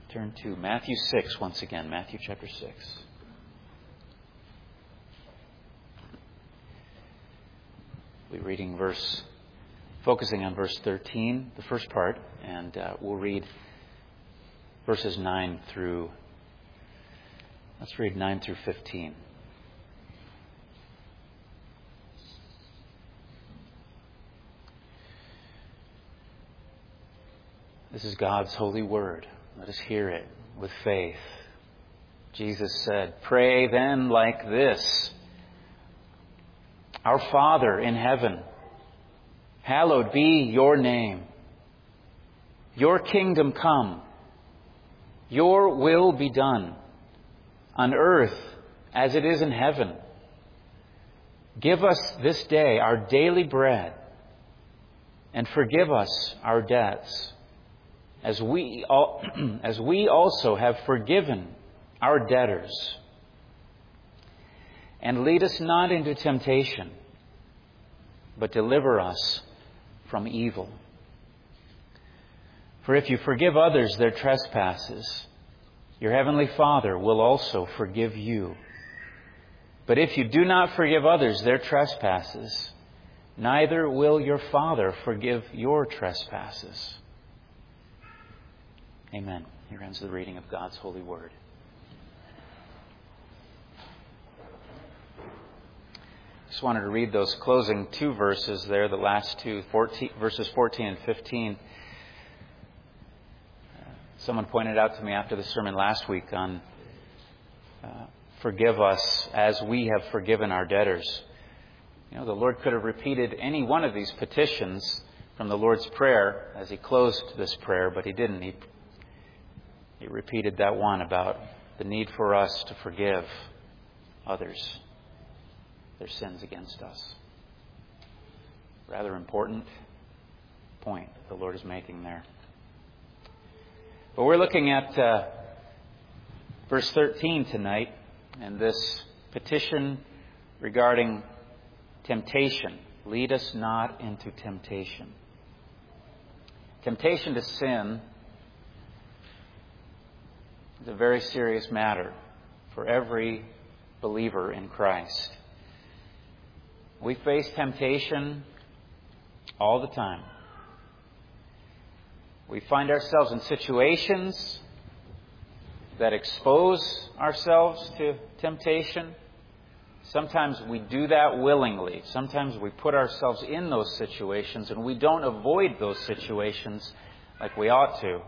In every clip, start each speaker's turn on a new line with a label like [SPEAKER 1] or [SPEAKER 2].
[SPEAKER 1] Turn to Matthew 6 once again. Matthew chapter 6. We're reading focusing on verse 13, the first part, and we'll read verses 9 through 15. This is God's holy word. Let us hear it with faith. Jesus said, "Pray then like this. Our Father in heaven, hallowed be your name. Your kingdom come. Your will be done on earth as it is in heaven. Give us this day our daily bread, and forgive us our debts, as we also have forgiven our debtors. And lead us not into temptation, but deliver us from evil. For if you forgive others their trespasses, your heavenly Father will also forgive you. But if you do not forgive others their trespasses, neither will your Father forgive your trespasses." Amen. Here ends the reading of God's holy word. Just wanted to read those closing two verses there, the last two, verses 14 and 15. Someone pointed out to me after the sermon last week on forgive us as we have forgiven our debtors. You know, the Lord could have repeated any one of these petitions from the Lord's Prayer as He closed this prayer, but He didn't. He repeated that one about the need for us to forgive others their sins against us. Rather important point the Lord is making there. But we're looking at verse 13 tonight, and this petition regarding temptation. Lead us not into temptation. Temptation to sin is a very serious matter for every believer in Christ. We face temptation all the time. We find ourselves in situations that expose ourselves to temptation. Sometimes we do that willingly. Sometimes we put ourselves in those situations and we don't avoid those situations like we ought to.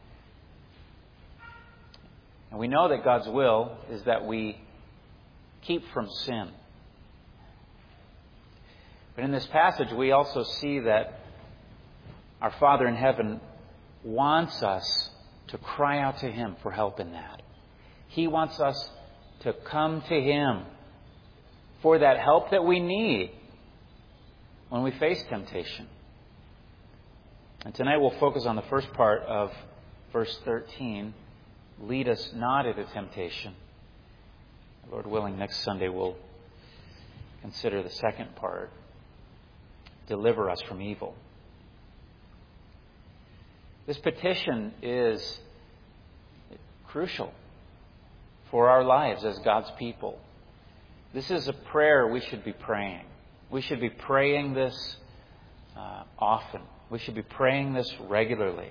[SPEAKER 1] And we know that God's will is that we keep from sin. But in this passage, we also see that our Father in heaven wants us to cry out to Him for help in that. He wants us to come to Him for that help that we need when we face temptation. And tonight we'll focus on the first part of verse 13. Lead us not into temptation. Lord willing, next Sunday we'll consider the second part. Deliver us from evil. This petition is crucial for our lives as God's people. This is a prayer we should be praying. We should be praying this often. We should be praying this regularly.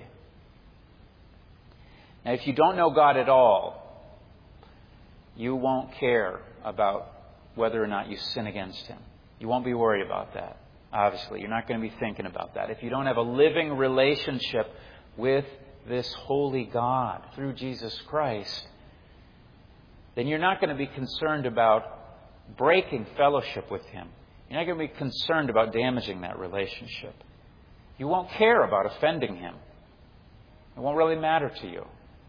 [SPEAKER 1] Now, if you don't know God at all, you won't care about whether or not you sin against Him. You won't be worried about that. Obviously, you're not going to be thinking about that. If you don't have a living relationship with this holy God through Jesus Christ, then you're not going to be concerned about breaking fellowship with Him. You're not going to be concerned about damaging that relationship. You won't care about offending Him. It won't really matter to you.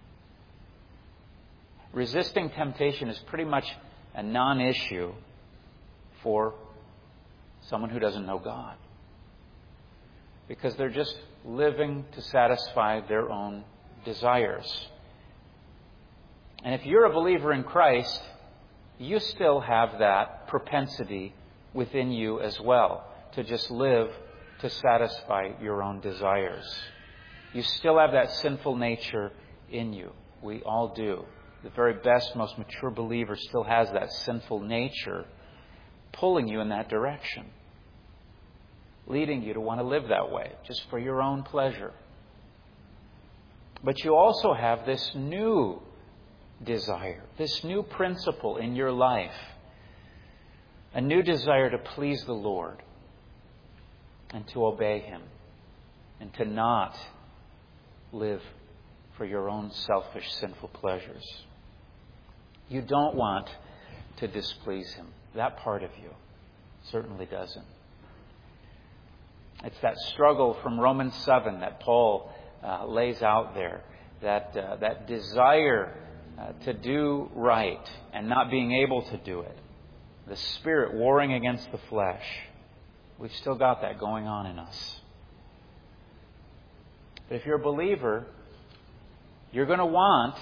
[SPEAKER 1] Resisting temptation is pretty much a non-issue for someone who doesn't know God, because they're just living to satisfy their own desires. And if you're a believer in Christ, you still have that propensity within you as well, to just live to satisfy your own desires. You still have that sinful nature in you, We all do. The very best, most mature believer still has that sinful nature pulling you in that direction, leading you to want to live that way, just for your own pleasure. But you also have this new desire, this new principle in your life, a new desire to please the Lord and to obey Him and to not live for your own selfish, sinful pleasures. You don't want to displease Him. That part of you certainly doesn't. It's that struggle from Romans 7 that Paul lays out there, that desire to do right and not being able to do it. The Spirit warring against the flesh. We've still got that going on in us. But if you're a believer, you're going to want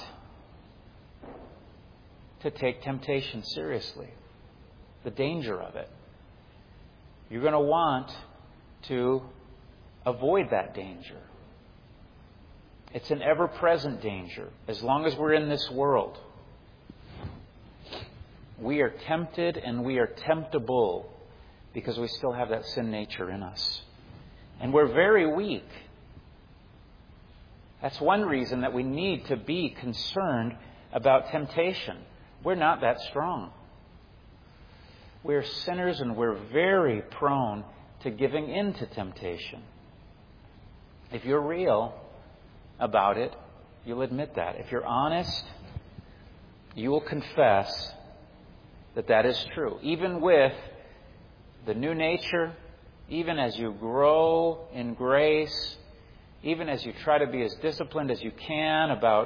[SPEAKER 1] to take temptation seriously. The danger of it. You're going to want to avoid that danger. It's an ever-present danger. As long as we're in this world, we are tempted and we are temptable because we still have that sin nature in us. And we're very weak. That's one reason that we need to be concerned about temptation. We're not that strong. We're sinners and we're very prone to giving in to temptation. If you're real about it, you'll admit that. If you're honest, you will confess that that is true. Even with the new nature, even as you grow in grace, even as you try to be as disciplined as you can about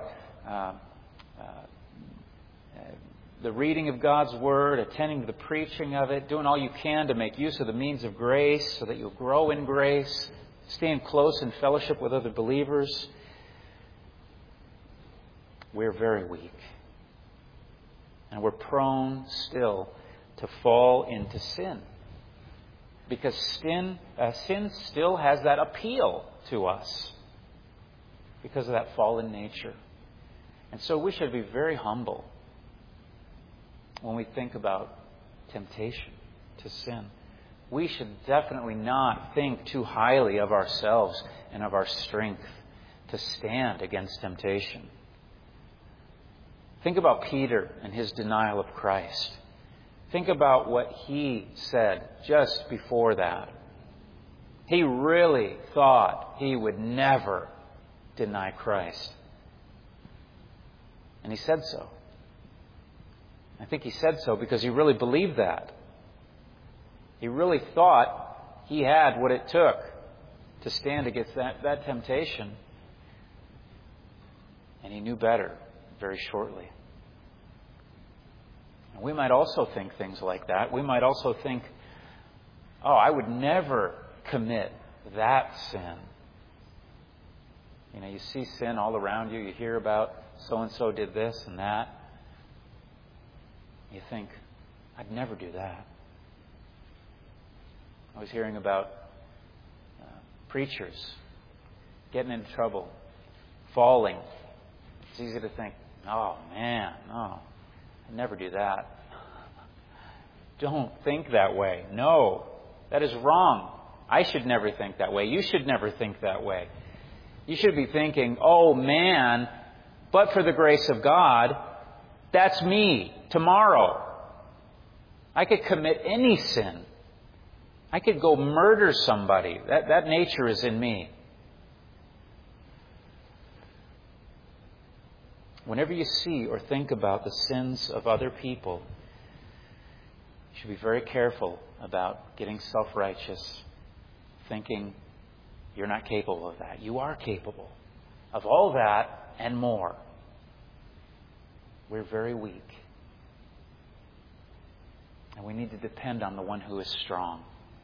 [SPEAKER 1] the reading of God's Word, attending to the preaching of it, doing all you can to make use of the means of grace so that you'll grow in grace, staying close in fellowship with other believers, we're very weak. And we're prone still to fall into sin. Because sin still has that appeal to us because of that fallen nature. And so we should be very humble when we think about temptation to sin. We should definitely not think too highly of ourselves and of our strength to stand against temptation. Think about Peter and his denial of Christ. Think about what he said just before that. He really thought he would never deny Christ. And he said so. I think he said so because he really believed that. He really thought he had what it took to stand against that temptation. And he knew better very shortly. And we might also think things like that. We might also think, oh, I would never commit that sin. You know, you see sin all around you. You hear about so-and-so did this and that. You think, I'd never do that. I was hearing about preachers getting into trouble, falling. It's easy to think, oh man, no, I'd never do that. Don't think that way. No, that is wrong. I should never think that way. You should never think that way. You should be thinking, oh man, but for the grace of God, that's me tomorrow. I could commit any sin. I could go murder somebody. That nature is in me. Whenever you see or think about the sins of other people, you should be very careful about getting self-righteous, thinking you're not capable of that. You are capable of all that and more. We're very weak. And we need to depend on the one who is strong.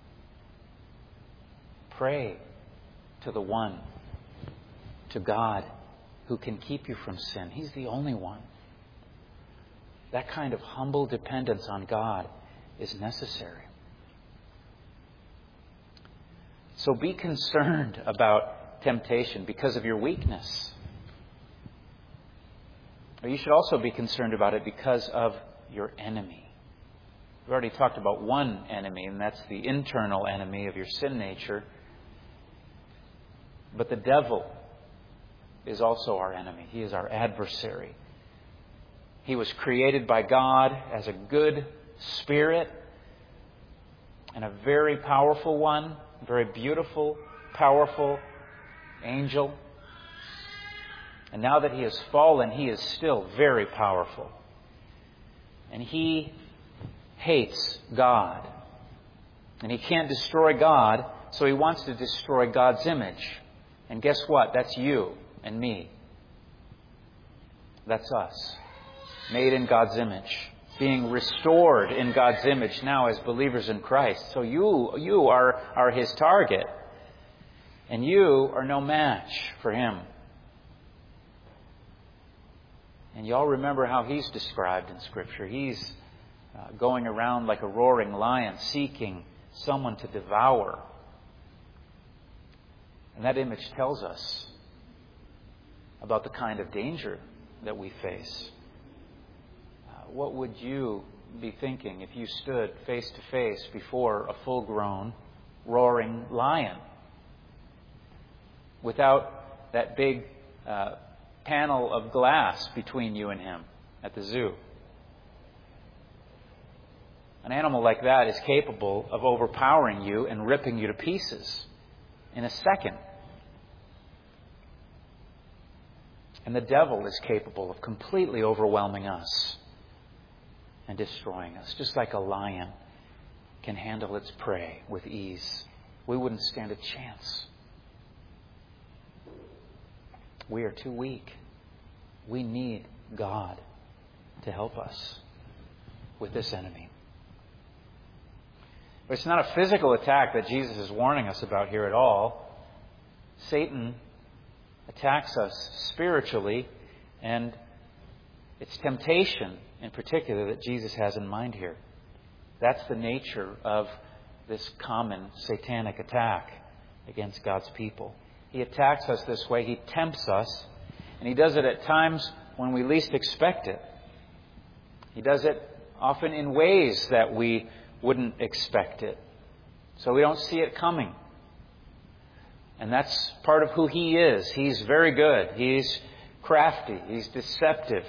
[SPEAKER 1] Pray to the one, to God, who can keep you from sin. He's the only one. That kind of humble dependence on God is necessary. So be concerned about temptation because of your weakness. But you should also be concerned about it because of your enemy. We've already talked about one enemy, and that's the internal enemy of your sin nature. But the devil is also our enemy. He is our adversary. He was created by God as a good spirit and a very powerful one, very beautiful, powerful angel. And now that he has fallen, he is still very powerful. And he hates God. And he can't destroy God, so he wants to destroy God's image. And guess what? That's you and me. That's us. Made in God's image. Being restored in God's image now as believers in Christ. So you are his target. And you are no match for him. And you all remember how he's described in Scripture. He's going around like a roaring lion, seeking someone to devour. And that image tells us about the kind of danger that we face. What would you be thinking if you stood face to face before a full-grown, roaring lion? Without that big panel of glass between you and him at the zoo. An animal like that is capable of overpowering you and ripping you to pieces in a second. And the devil is capable of completely overwhelming us and destroying us, just like a lion can handle its prey with ease. We wouldn't stand a chance. We are too weak. We need God to help us with this enemy. But it's not a physical attack that Jesus is warning us about here at all. Satan attacks us spiritually, and it's temptation in particular that Jesus has in mind here. That's the nature of this common satanic attack against God's people. He attacks us this way. He tempts us. And he does it at times when we least expect it. He does it often in ways that we wouldn't expect it. So we don't see it coming. And that's part of who he is. He's very good. He's crafty. He's deceptive.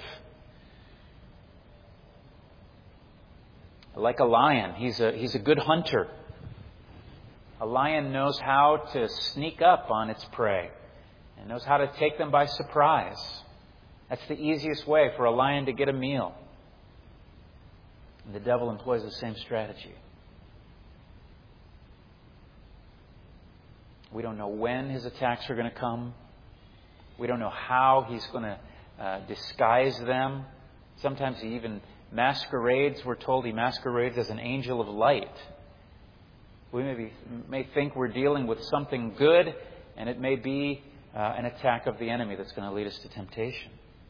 [SPEAKER 1] Like a lion, he's a good hunter. A lion knows how to sneak up on its prey and knows how to take them by surprise. That's the easiest way for a lion to get a meal. And the devil employs the same strategy. We don't know when his attacks are going to come. We don't know how he's going to disguise them. Sometimes he even masquerades. We're told he masquerades as an angel of light. We may think we're dealing with something good, and it may be an attack of the enemy that's going to lead us to temptation.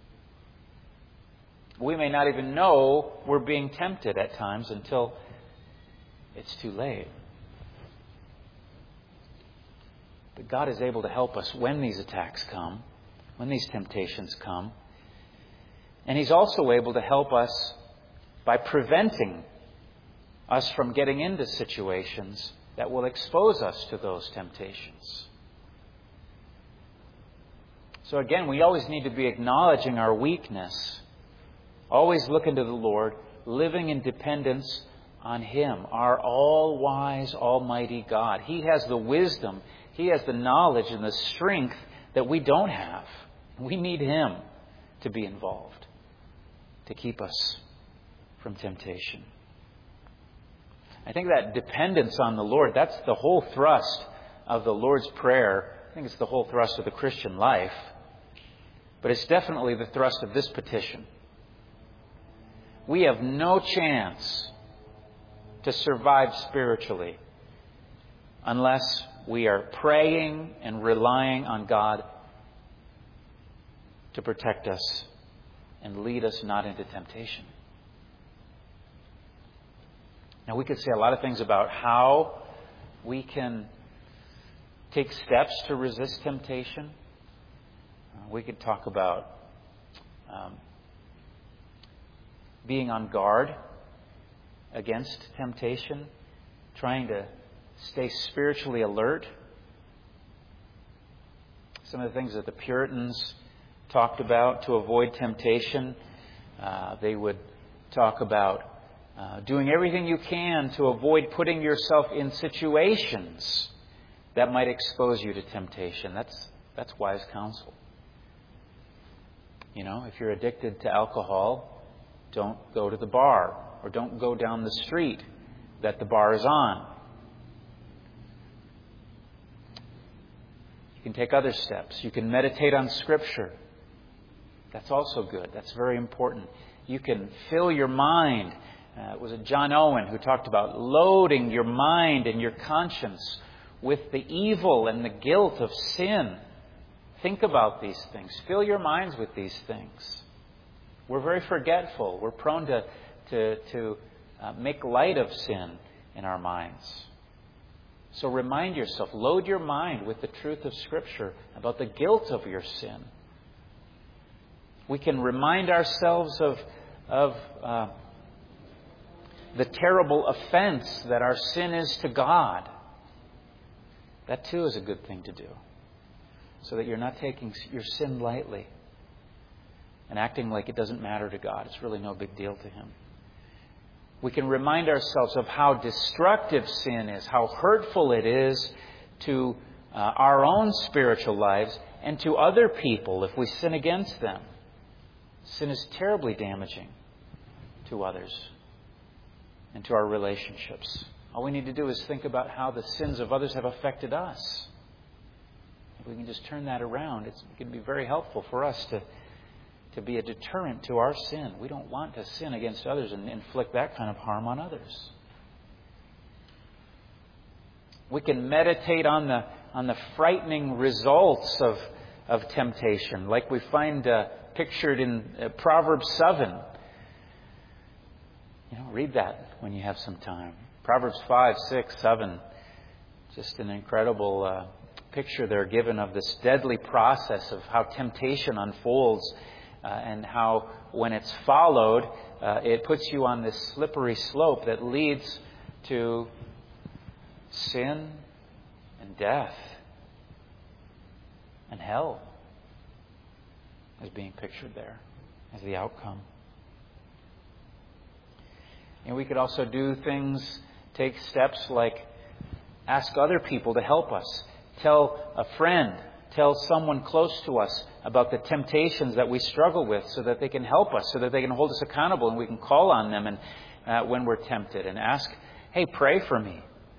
[SPEAKER 1] We may not even know we're being tempted at times until it's too late. But God is able to help us when these attacks come, when these temptations come. And He's also able to help us by preventing us from getting into situations that will expose us to those temptations. So again, we always need to be acknowledging our weakness. Always looking to the Lord, living in dependence on Him, our all-wise, almighty God. He has the wisdom, He has the knowledge and the strength that we don't have. We need Him to be involved, to keep us from temptation. I think that dependence on the Lord, that's the whole thrust of the Lord's Prayer. I think it's the whole thrust of the Christian life. But it's definitely the thrust of this petition. We have no chance to survive spiritually unless we are praying and relying on God to protect us and lead us not into temptation. Now, we could say a lot of things about how we can take steps to resist temptation. We could talk about being on guard against temptation, trying to stay spiritually alert. Some of the things that the Puritans talked about to avoid temptation, they would talk about doing everything you can to avoid putting yourself in situations that might expose you to temptation. That's wise counsel. If you're addicted to alcohol, don't go to the bar, or don't go down the street that the bar is on. You can take other steps. You can meditate on Scripture. That's also good. That's very important. You can fill your mind. Was it John Owen who talked about loading your mind and your conscience with the evil and the guilt of sin? Think about these things. Fill your minds with these things. We're very forgetful. We're prone to make light of sin in our minds. So remind yourself, load your mind with the truth of Scripture about the guilt of your sin. We can remind ourselves of the terrible offense that our sin is to God. That too is a good thing to do, so that you're not taking your sin lightly and acting like it doesn't matter to God. It's really no big deal to Him. We can remind ourselves of how destructive sin is, how hurtful it is to our own spiritual lives and to other people if we sin against them. Sin is terribly damaging to others and to our relationships. All we need to do is think about how the sins of others have affected us. If we can just turn that around, it can be very helpful for us to be a deterrent to our sin. We don't want to sin against others and inflict that kind of harm on others. We can meditate on the frightening results of temptation, like we find pictured in Proverbs 7. Read that when you have some time. Proverbs 5, 6, 7. Just an incredible picture there given of this deadly process of how temptation unfolds and how when it's followed, it puts you on this slippery slope that leads to sin and death and hell as being pictured there as the outcome. And we could also do things, take steps like ask other people to help us. Tell a friend, tell someone close to us about the temptations that we struggle with so that they can help us, so that they can hold us accountable and we can call on them and when we're tempted and ask, hey, pray for me.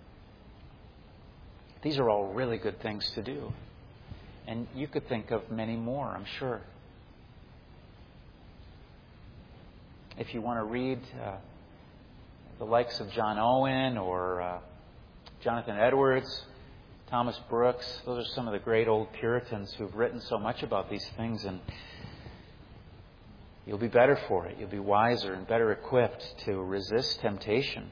[SPEAKER 1] These are all really good things to do. And you could think of many more, I'm sure. If you want to read the likes of John Owen or Jonathan Edwards, Thomas Brooks, those are some of the great old Puritans who've written so much about these things, and you'll be better for it. You'll be wiser and better equipped to resist temptation.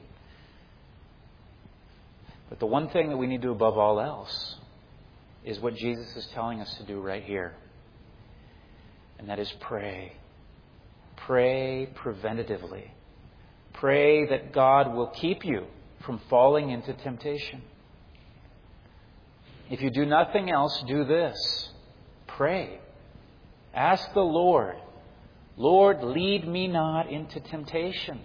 [SPEAKER 1] But the one thing that we need to do above all else is what Jesus is telling us to do right here. And that is pray. Pray preventatively. Pray that God will keep you from falling into temptation. If you do nothing else, do this. Pray. Ask the Lord, Lord, lead me not into temptation.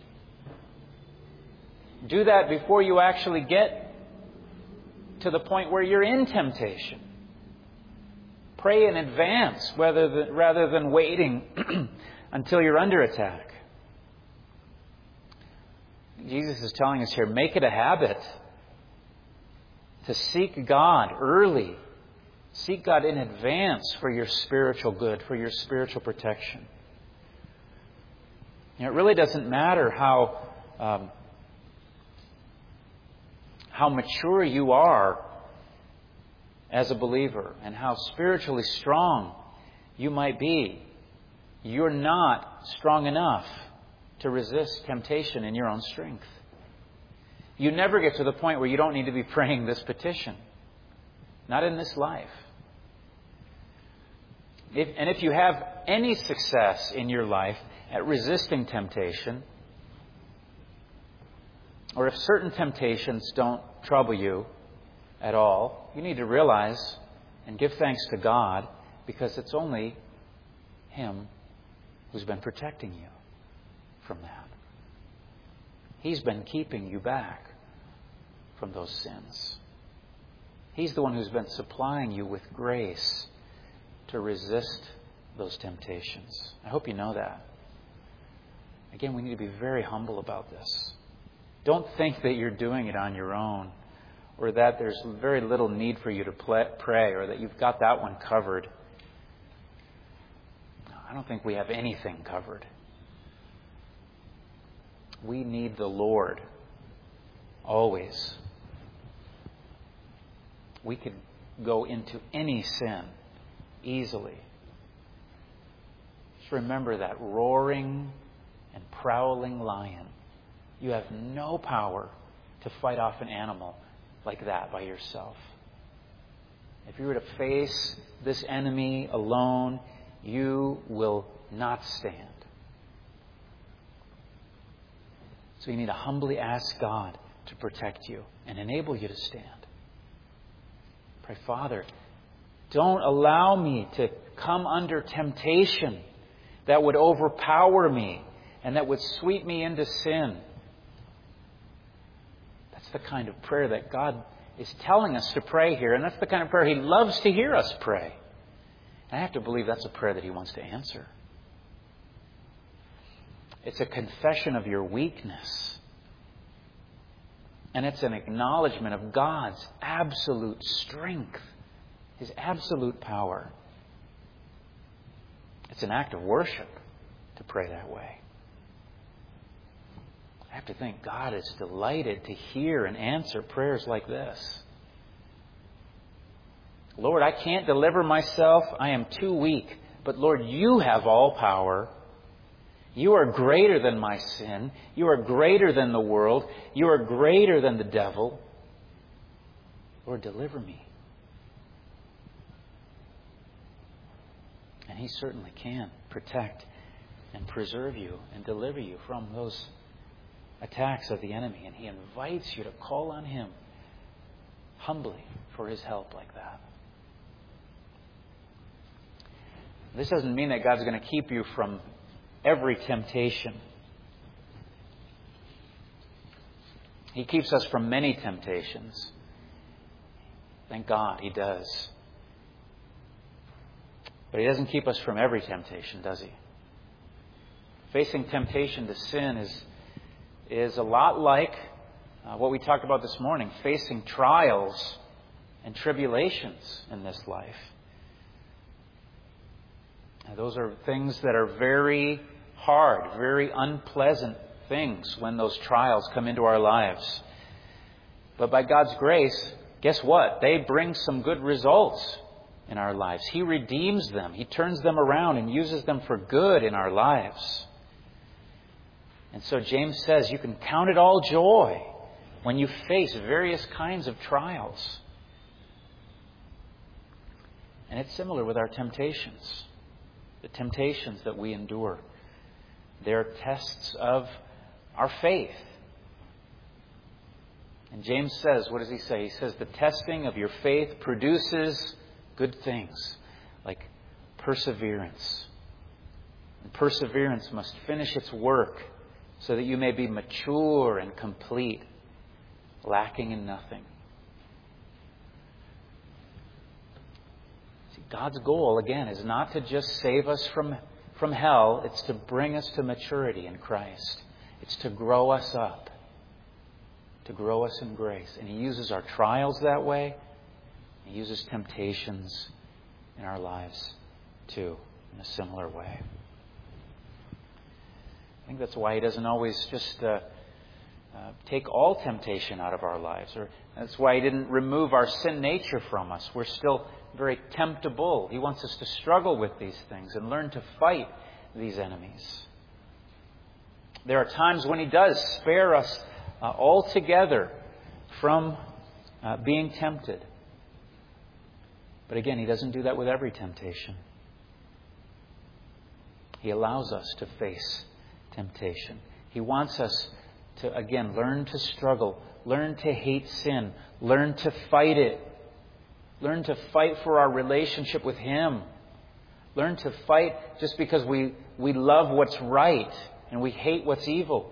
[SPEAKER 1] Do that before you actually get to the point where you're in temptation. Pray in advance rather than waiting until you're under attack. Jesus is telling us here, make it a habit to seek God early. Seek God in advance for your spiritual good, for your spiritual protection. It really doesn't matter how mature you are as a believer and how spiritually strong you might be. You're not strong enough to resist temptation in your own strength. You never get to the point where you don't need to be praying this petition. Not in this life. If you have any success in your life at resisting temptation, or if certain temptations don't trouble you at all, you need to realize and give thanks to God, because it's only Him who's been protecting you from that. He's been keeping you back from those sins. He's the one who's been supplying you with grace to resist those temptations. I hope you know that. Again, we need to be very humble about this. Don't think that you're doing it on your own, or that there's very little need for you to pray, or that you've got that one covered. No, I don't think we have anything covered. We need the Lord always. We could go into any sin easily. Just remember that roaring and prowling lion. You have no power to fight off an animal like that by yourself. If you were to face this enemy alone, you will not stand. So you need to humbly ask God to protect you and enable you to stand. Pray, Father, don't allow me to come under temptation that would overpower me and that would sweep me into sin. That's the kind of prayer that God is telling us to pray here, and that's the kind of prayer He loves to hear us pray. And I have to believe that's a prayer that He wants to answer. It's a confession of your weakness. And it's an acknowledgement of God's absolute strength, His absolute power. It's an act of worship to pray that way. I have to think God is delighted to hear and answer prayers like this. Lord, I can't deliver myself. I am too weak. But Lord, You have all power. You are greater than my sin. You are greater than the world. You are greater than the devil. Lord, deliver me. And He certainly can protect and preserve you and deliver you from those attacks of the enemy. And He invites you to call on Him humbly for His help like that. This doesn't mean that God's going to keep you from every temptation. He keeps us from many temptations. Thank God He does. But He doesn't keep us from every temptation, does He? Facing temptation to sin is a lot like what we talked about this morning, facing trials and tribulations in this life. And those are things that are very hard, very unpleasant things when those trials come into our lives. But by God's grace, guess what? They bring some good results in our lives. He redeems them. He turns them around and uses them for good in our lives. And so James says you can count it all joy when you face various kinds of trials. And it's similar with our temptations. The temptations that we endure. They're tests of our faith. And James says, what does he say? He says the testing of your faith produces good things like perseverance. And perseverance must finish its work so that you may be mature and complete, lacking in nothing. See, God's goal, again, is not to just save us from hell. It's to bring us to maturity in Christ. It's to grow us up, to grow us in grace. And He uses our trials that way. He uses temptations in our lives, too, in a similar way. I think that's why He doesn't always just take all temptation out of our lives. Or that's why He didn't remove our sin nature from us. We're still very temptable. He wants us to struggle with these things and learn to fight these enemies. There are times when He does spare us altogether from being tempted. But again, He doesn't do that with every temptation. He allows us to face temptation. He wants us to, again, learn to struggle, learn to hate sin, learn to fight it, learn to fight for our relationship with Him, learn to fight just because we love what's right and we hate what's evil.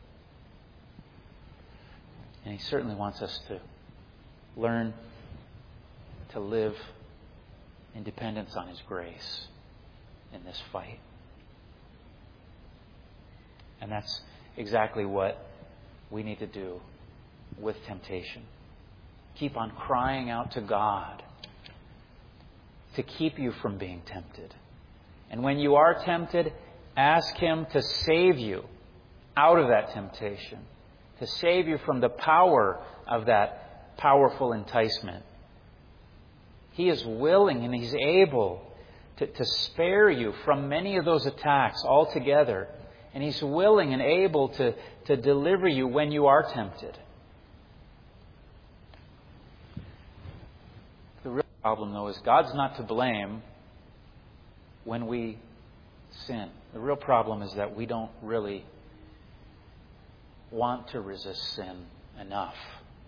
[SPEAKER 1] And He certainly wants us to learn to live in dependence on His grace in this fight. And that's exactly what we need to do with temptation. Keep on crying out to God to keep you from being tempted. And when you are tempted, ask Him to save you out of that temptation, to save you from the power of that powerful enticement. He is willing and He's able to spare you from many of those attacks altogether. And He's willing and able to deliver you when you are tempted. The real problem, though, is God's not to blame when we sin. The real problem is that we don't really want to resist sin enough.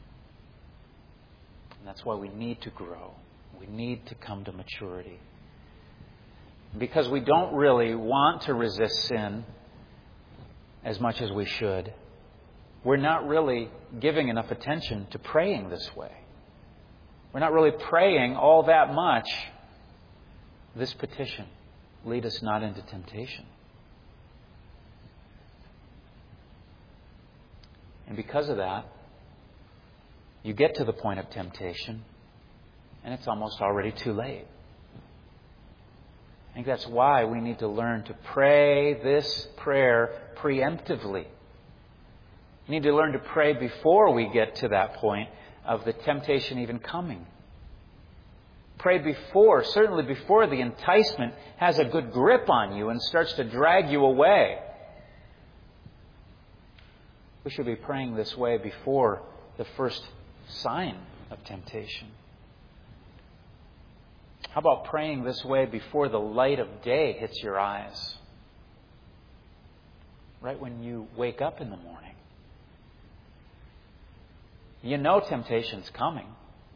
[SPEAKER 1] And that's why we need to grow. We need to come to maturity. Because we don't really want to resist sin as much as we should, we're not really giving enough attention to praying this way. We're not really praying all that much this petition, lead us not into temptation. And because of that, you get to the point of temptation, and it's almost already too late. I think that's why we need to learn to pray this prayer preemptively. We need to learn to pray before we get to that point of the temptation even coming. Pray before, certainly before the enticement has a good grip on you and starts to drag you away. We should be praying this way before the first sign of temptation. How about praying this way before the light of day hits your eyes? Right when you wake up in the morning. You know temptation's coming.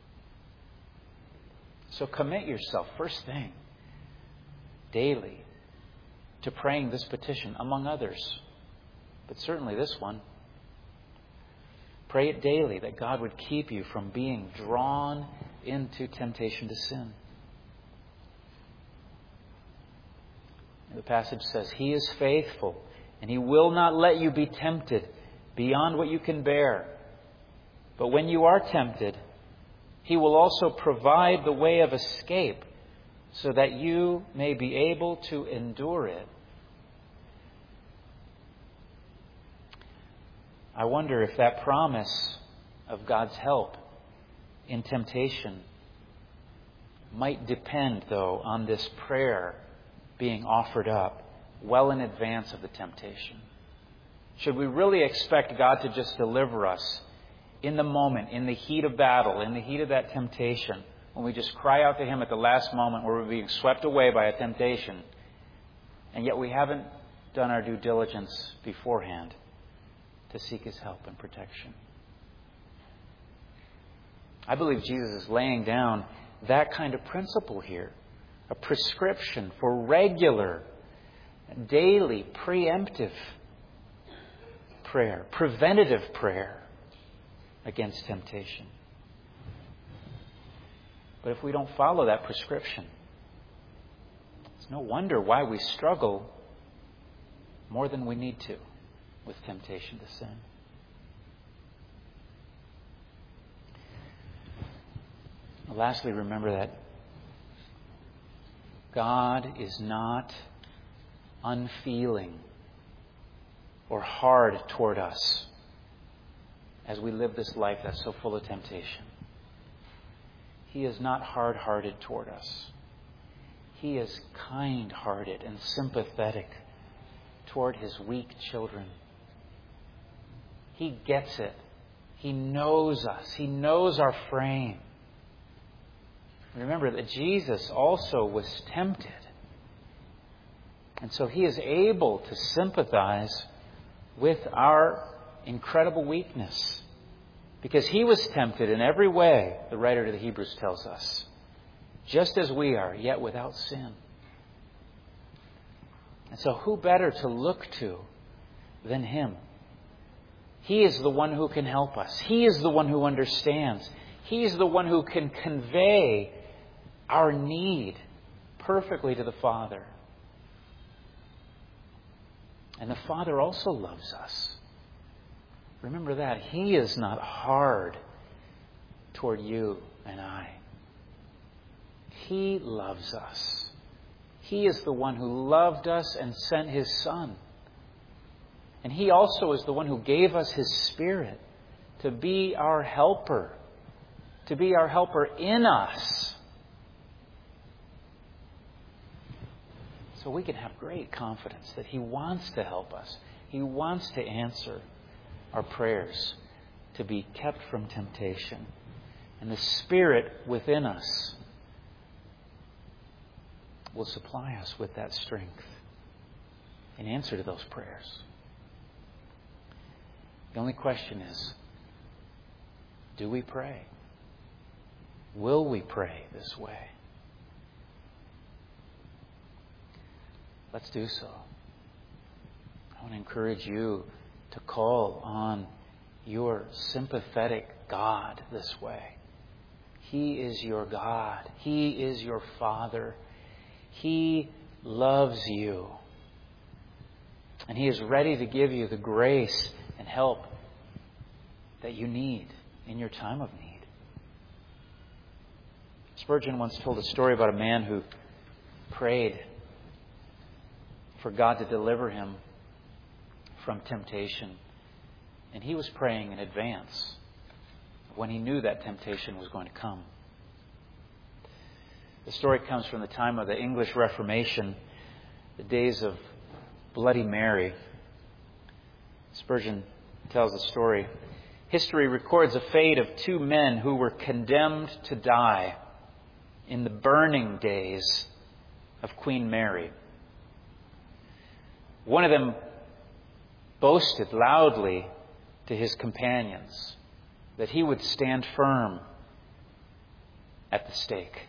[SPEAKER 1] So commit yourself, first thing, daily, to praying this petition, among others. But certainly this one. Pray it daily, that God would keep you from being drawn into temptation to sin. The passage says, He is faithful, and He will not let you be tempted beyond what you can bear. But when you are tempted, He will also provide the way of escape, so that you may be able to endure it. I wonder if that promise of God's help in temptation might depend, though, on this prayer being offered up well in advance of the temptation. Should we really expect God to just deliver us in the moment, in the heat of battle, in the heat of that temptation, when we just cry out to Him at the last moment where we're being swept away by a temptation, and yet we haven't done our due diligence beforehand to seek His help and protection? I believe Jesus is laying down that kind of principle here. A prescription for regular, daily, preemptive prayer, preventative prayer against temptation. But if we don't follow that prescription, it's no wonder why we struggle more than we need to with temptation to sin. Lastly, remember that God is not unfeeling or hard toward us as we live this life that's so full of temptation. He is not hard-hearted toward us. He is kind-hearted and sympathetic toward His weak children. He gets it. He knows us. He knows our frame. Remember that Jesus also was tempted. And so He is able to sympathize with our incredible weakness. Because He was tempted in every way, the writer to the Hebrews tells us, just as we are, yet without sin. And so who better to look to than Him? He is the one who can help us. He is the one who understands. He is the one who can convey our need perfectly to the Father. And the Father also loves us. Remember that. He is not hard toward you and I. He loves us. He is the one who loved us and sent His Son. And He also is the one who gave us His Spirit to be our helper. To be our helper in us. So we can have great confidence that He wants to help us. He wants to answer our prayers to be kept from temptation. And the Spirit within us will supply us with that strength in answer to those prayers. The only question is, do we pray? Will we pray this way? Let's do so. I want to encourage you to call on your sympathetic God this way. He is your God. He is your Father. He loves you. And He is ready to give you the grace and help that you need in your time of need. Spurgeon once told a story about a man who prayed for God to deliver him from temptation. And he was praying in advance when he knew that temptation was going to come. The story comes from the time of the English Reformation, the days of Bloody Mary. Spurgeon tells the story. History records the fate of two men who were condemned to die in the burning days of Queen Mary. One of them boasted loudly to his companions that he would stand firm at the stake.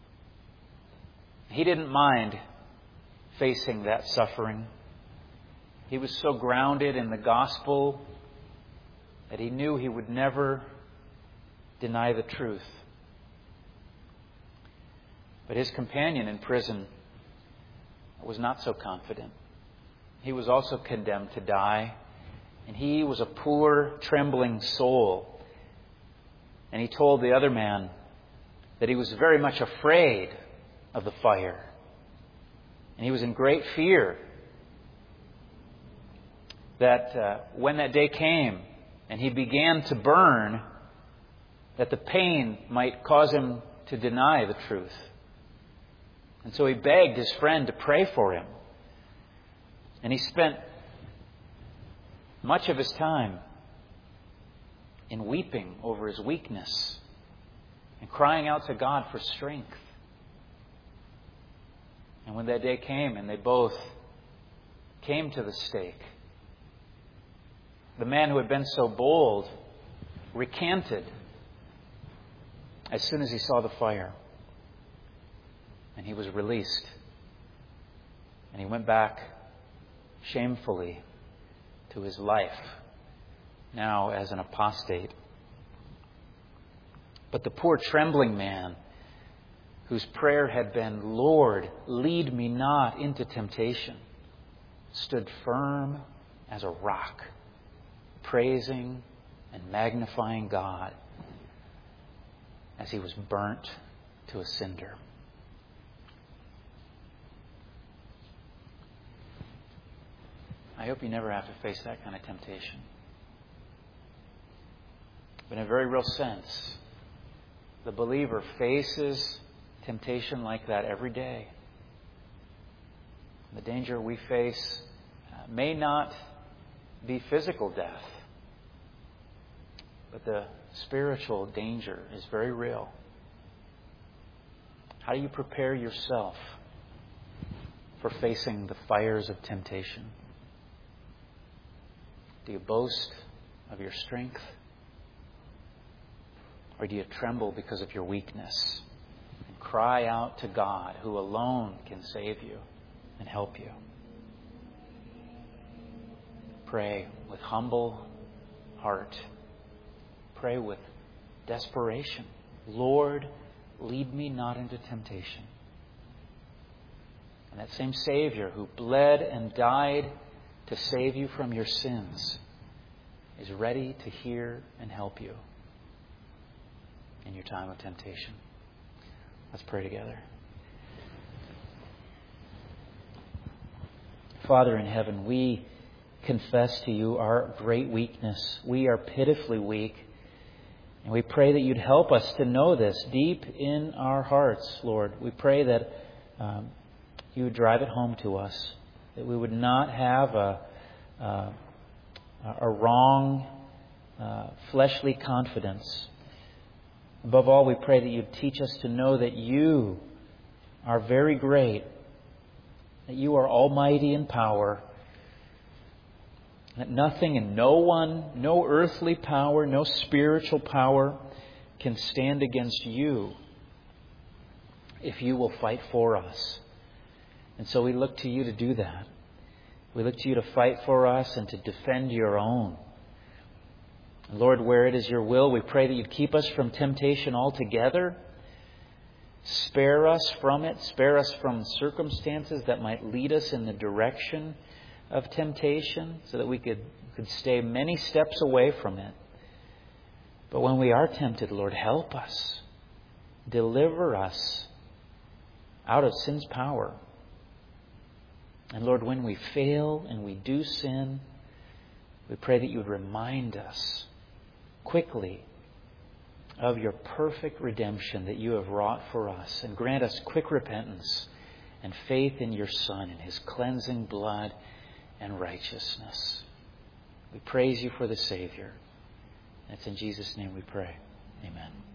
[SPEAKER 1] He didn't mind facing that suffering. He was so grounded in the gospel that he knew he would never deny the truth. But his companion in prison was not so confident. He was also condemned to die, and he was a poor, trembling soul. And he told the other man that he was very much afraid of the fire. And he was in great fear that when that day came and he began to burn, that the pain might cause him to deny the truth. And so he begged his friend to pray for him. And he spent much of his time in weeping over his weakness and crying out to God for strength. And when that day came and they both came to the stake, the man who had been so bold recanted as soon as he saw the fire. And he was released. And he went back shamefully to his life, now as an apostate. But the poor trembling man, whose prayer had been, "Lord, lead me not into temptation," stood firm as a rock, praising and magnifying God as he was burnt to a cinder. I hope you never have to face that kind of temptation. But in a very real sense, the believer faces temptation like that every day. The danger we face may not be physical death, but the spiritual danger is very real. How do you prepare yourself for facing the fires of temptation? Do you boast of your strength? Or do you tremble because of your weakness and cry out to God, who alone can save you and help you? Pray with humble heart. Pray with desperation. Lord, lead me not into temptation. And that same Savior who bled and died to save you from your sins is ready to hear and help you in your time of temptation. Let's pray together. Father in heaven, we confess to you our great weakness. We are pitifully weak. And we pray that you'd help us to know this deep in our hearts, Lord. We pray that you would drive it home to us, that we would not have a wrong, fleshly confidence. Above all, we pray that you'd teach us to know that you are very great, that you are almighty in power, that nothing and no one, no earthly power, no spiritual power can stand against you if you will fight for us. And so we look to you to do that. We look to you to fight for us and to defend your own. Lord, where it is your will, we pray that you'd keep us from temptation altogether. Spare us from it. Spare us from circumstances that might lead us in the direction of temptation, so that we could stay many steps away from it. But when we are tempted, Lord, help us. Deliver us out of sin's power. And Lord, when we fail and we do sin, we pray that you would remind us quickly of your perfect redemption that you have wrought for us, and grant us quick repentance and faith in your Son and his cleansing blood and righteousness. We praise you for the Savior. It's in Jesus' name we pray. Amen.